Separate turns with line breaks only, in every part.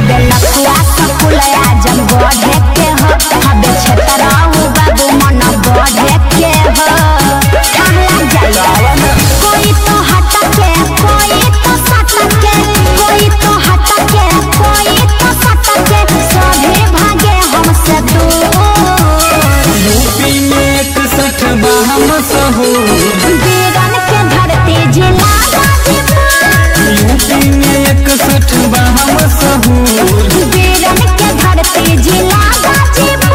बेलकुआ सकुलया जब बढ़े के हो हबे छतराऊ बाबू मन बढ़े के हो ठहला जाए कोई तो हट के कोई तो सट के कोई तो हट के कोई तो सट के सभी भागे हमसे दूर
यूपी में 61 बाहम सहूर
वीरन के धरती जिला गाजीपुर
यूपी में 61 बाहम सहूर
वीरन के धरती जिला गाजीपुर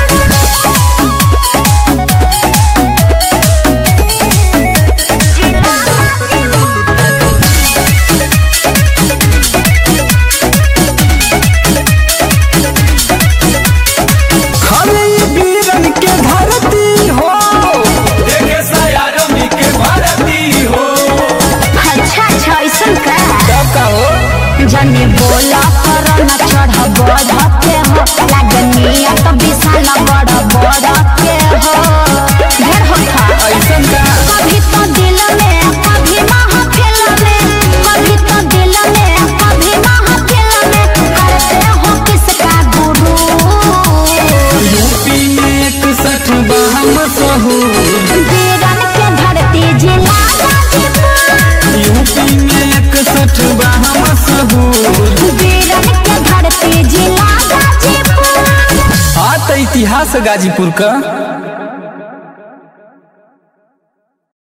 खाली वीरन के धरती हो देखे सयारमी के भरती हो
अच्छा ऐसन का
कब का हो
जने बोला कर न चढ़ बढ़ते हो लगनिया तो विशाल बड़ बढ़ते हो ढेर होता
ऐसन का
कभी तो दिल में कभी महफिल में कभी तो दिल में कभी महफिल में करते हो किसका गुरु
यूपी में 61 बाहम सहूर
वीरन के धरती जिला गाजीपुर
यूपी में 61 बाहम सहूर
वीरन के धरती जिला गाजीपुर
हाँ तो इतिहास गाजीपुर का